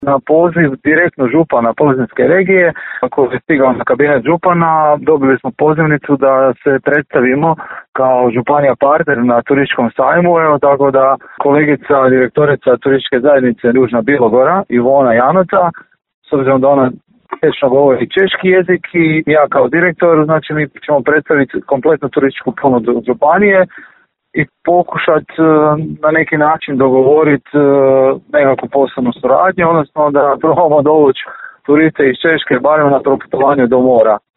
Na poziv direktno župana Pozivanske regije, koji je stigao na kabinet župana, dobili smo pozivnicu da se predstavimo kao županija partner na turističkom sajmu, tako da kolegica, direktorica turističke zajednice Južna Bilogora, Ivona Janota, s obzirom da ona tečno govori češki jezik i ja kao direktor, znači mi ćemo predstaviti kompletnu turističku ponudu županije i pokušati na neki način dogovoriti nekakvu poslovnu suradnju, odnosno da probamo dovući turiste iz Češke barem na proputovanju do mora.